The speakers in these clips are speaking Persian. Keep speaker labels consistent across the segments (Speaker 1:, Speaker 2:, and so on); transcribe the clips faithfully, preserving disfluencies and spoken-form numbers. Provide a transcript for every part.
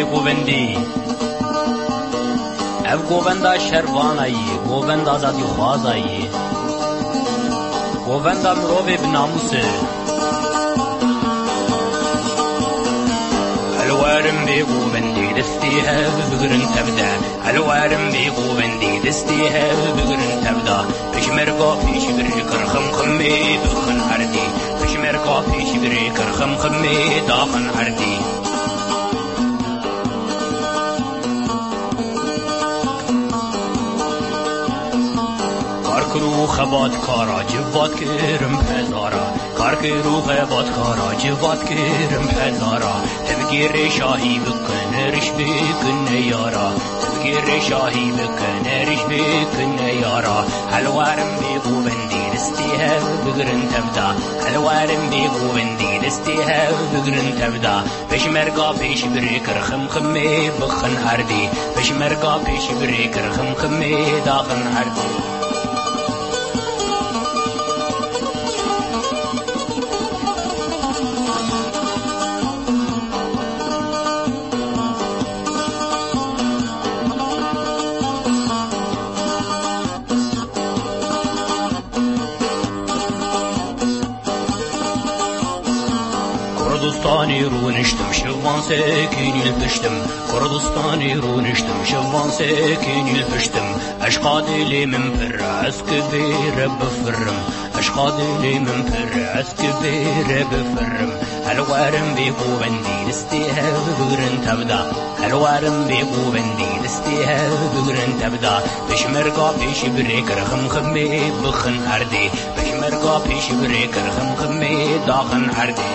Speaker 1: بی گووندی اف گووندا شروانایی گووندا زادی خوازایی گووندا مروی بناموسه الوارم بی گووندی دستی هف بگرن تبدا الوارم بی گووندی دستی هف بگرن تبدا پشمرگا پیش بری کرخم خمی بخن هردی پشمرگا پیش بری کرخم خمی داخن هردی کارکرو خبات کارا جواد کرم پزارا کارکرو خبات کارا جواد کرم پزارا تبگیر شاهی بکن رش بکن یارا تبگیر شاهی بکن رش بکن یارا الوارم بیگو بندی دستی هف بگرن تبدا الوارم بیگو بندی دستی هف بگرن تبدا پشمرگا پیش بری کرخم خمی بخن هردی پشمرگا پیش بری کرخم خمی داخن هردی کردستانی رو نشتم شوان سکینی پشتم کردستانی رو نشتم شوان سکینی پشتم عشق دلی من پر از کبیر بفرم عشق دلی من پر از کبیر بفرم الوارم بیگو بندی دستی هف بگرن تبدا الوارم بیگو بندی دستی هف بگرن تبدا پشمرگا پیش بری کرخم خمی بخن هردی پشمرگا پیش بری کرخم خمی داخن هردی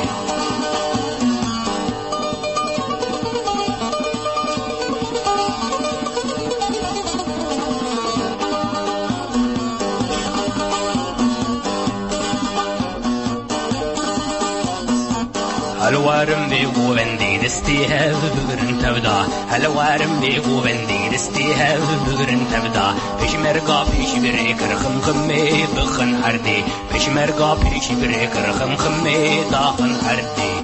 Speaker 1: الوارم بیگو بندی دستی هف بگرن تبدا الوارم بیگو بندی دستی هف بگرن تبدا پشمرگا پیش بری کرخم خمی بخن هردی پشمرگا پیش بری کرخم خمی داخن هردی